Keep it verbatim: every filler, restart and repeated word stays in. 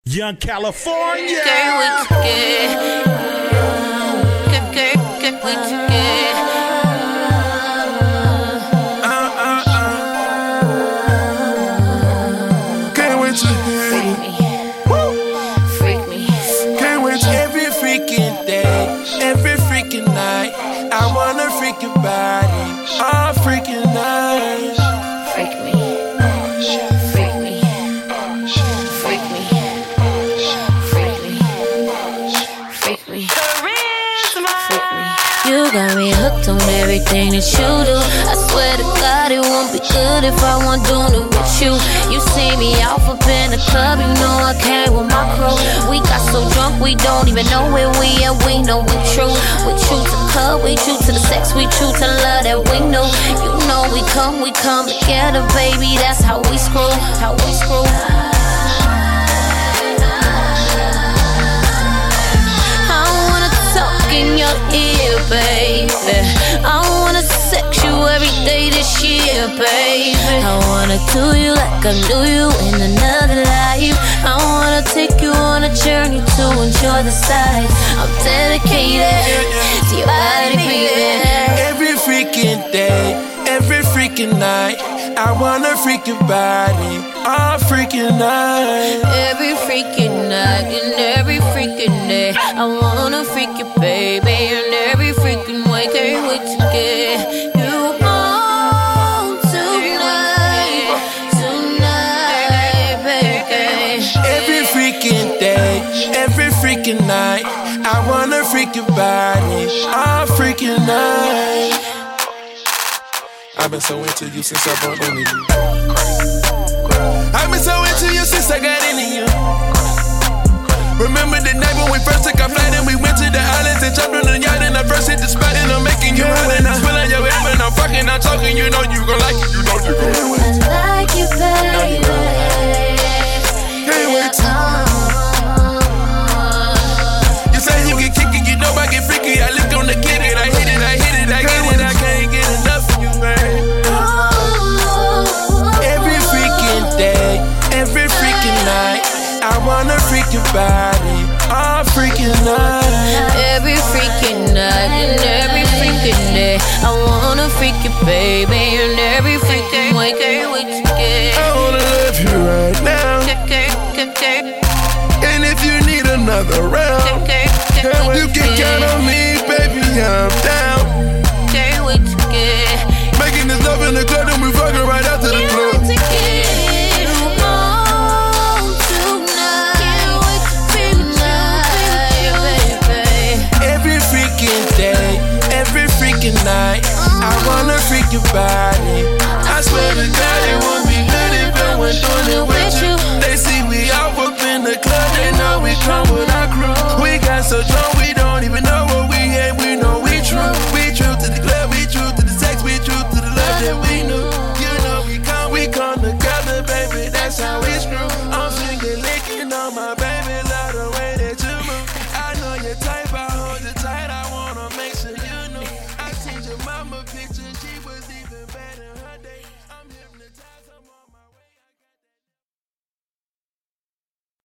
Young California. Girl, we together. Girl, girl, girl, we together. Uh, uh, uh. Can't wait to hear it. Woo. Freak me. Can't wait to every freaking day, every freaking night. I wanna freak your body all freaking night. Freak me. Freak me. Freak me. Freak me. Freak me. Freak me. You got me hooked on everything that you do. I swear to God, it won't be good if I wasn't doing it with you. You see me off up in the club, you know I came with my crew. We got so drunk, we don't even know where we at. We know we true. We true to the club, we true to the sex, we true to the love that we know. You know we come, we come together, baby. That's how we screw, how we screw. In your ear, baby, I wanna sex you every day this year, baby. I wanna do you like I knew you in another life. I wanna take you on a journey to enjoy the sights. I'm dedicated to your body, baby. Every freaking day, every freaking night, I wanna freak your body all freaking night. Every freaking night and every freaking day, I wanna freak you, baby, and every freaking way. Can't wait to get you home tonight, tonight, baby. Every freaking day, every freaking night, I wanna freak your body all freaking night. I've been so into you since I bumped into you. I've been so into you since I got into you. Remember the night when we first took our flight and we went to the islands and jumped on the yacht and I first hit the spot and I'm making you hot and I'm spilling your head when I'm fucking, I'm talking, you know you gon' like it, you know you gon' like it. I like you, baby. Can't wait to. You say you get kicky, you know I get freaky. I lick on the kid and I hit it, I hit it, I get it, I can't get enough of you, man. Every freaking day, every freaking night, I wanna freak your body all freaking night. Every freaking night and every freaking day, I wanna freak you, baby, and every freaking way. Can't wait to get. I wanna love you right now. And if you need another round, girl, you can count on me, baby, I'm down. Can't wait to get. Making this love in the club and we fucking right after the club. Every freaking night, I wanna freak your body. I swear to God,